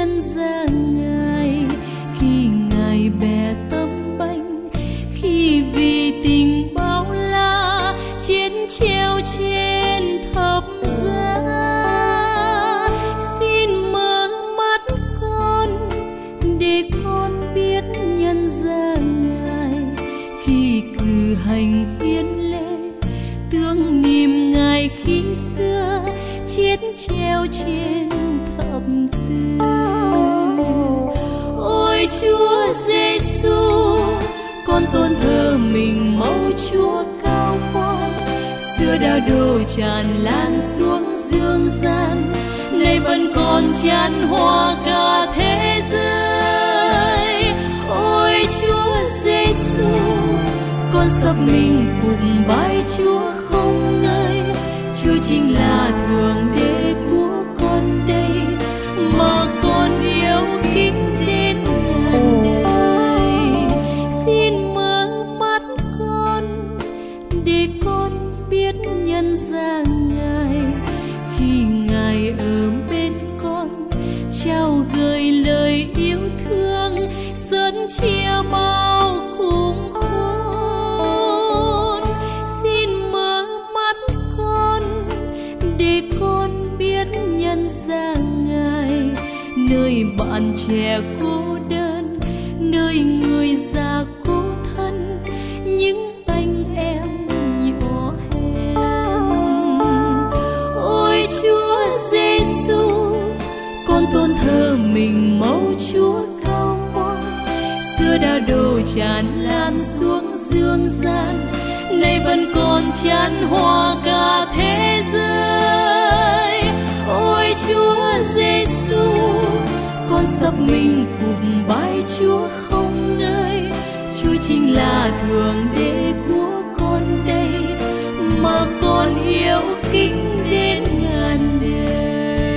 nhân gian Ngài, khi Ngài bè tâm bánh, khi vì tình bao la chiến treo trên thập giá. Xin mở mắt con để con biết nhân gian Ngài, khi cử hành hiến lễ tưởng niệm Ngài khi xưa chết treo trên thập tự. Ôi Chúa Giêsu, con tôn thờ mình mẫu Chúa cao quan, xưa đã đổ tràn lan xuống dương gian, nay vẫn còn tràn hòa cả thế giới. Ôi Chúa Giêsu, con sắp mình phục bái Chúa không ngơi. Chúa chính là thượng đế của con đây, mà con yêu kính đến ngàn đời. Xin mở mắt con để con biết nhân gian Ngài, khi Ngài ở bên con trao gửi lời yêu thương sớm chia bao khủng khôn. Xin mở mắt con để con biết nhân gian Ngài, nơi bạn trẻ cô đơn, nơi người già cô thân, những anh em nhỏ hèn. Ôi Chúa Giêsu, con tôn thờ mình mẫu Chúa cao quan, xưa đã đổ tràn lan xuống dương gian, nay vẫn còn tràn hòa cả thế giới. Ôi Chúa Giêsu, con sắp mình phục bái Chúa không ngơi. Chúa chính là thượng đế của con đây, mà con yêu kính đến ngàn đời.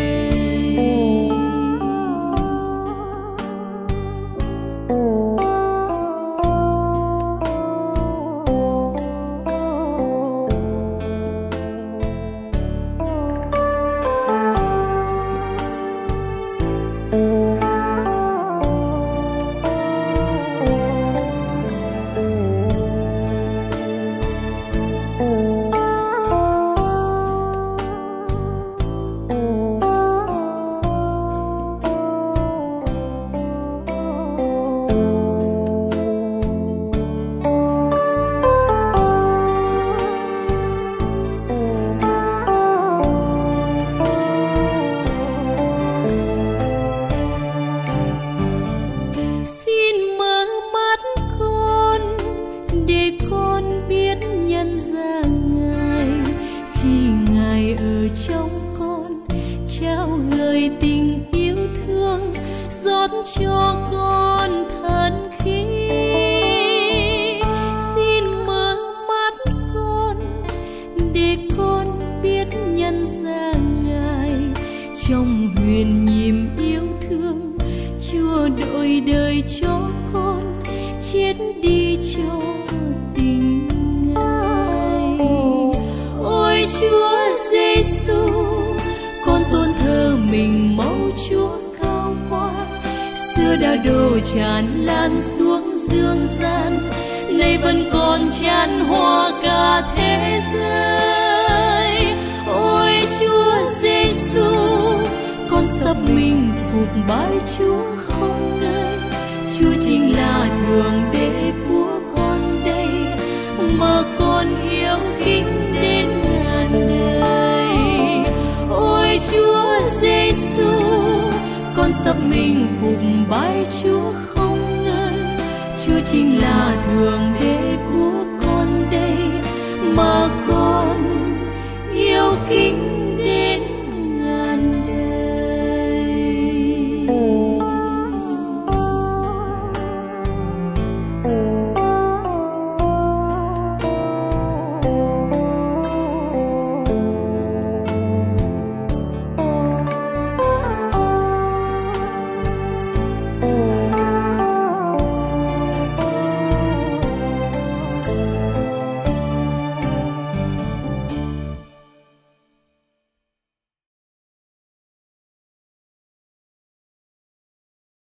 Cho con thân khí, xin mở mắt con để con biết nhân gian Ngài, trong huyền nhiệm yêu thương Chúa đổi đời cho con, chết đi cho tình Ngài. Ôi Chúa Giêsu, con tôn thờ mình mẫu Chúa cao quan, xưa đã đổ tràn lan xuống dương gian, nay vẫn còn tràn hòa cả thế giới. Ôi Chúa Giêsu, con sắp mình phục bái Chúa không ngơi. Chúa chính là thượng đế của con đây, mà con yêu kính đến ngàn đời. Ôi Chúa Giêsu, con sắp mình phục bái Chúa không ngơi. Chúa chính là thượng đế của con đây, mà con yêu kính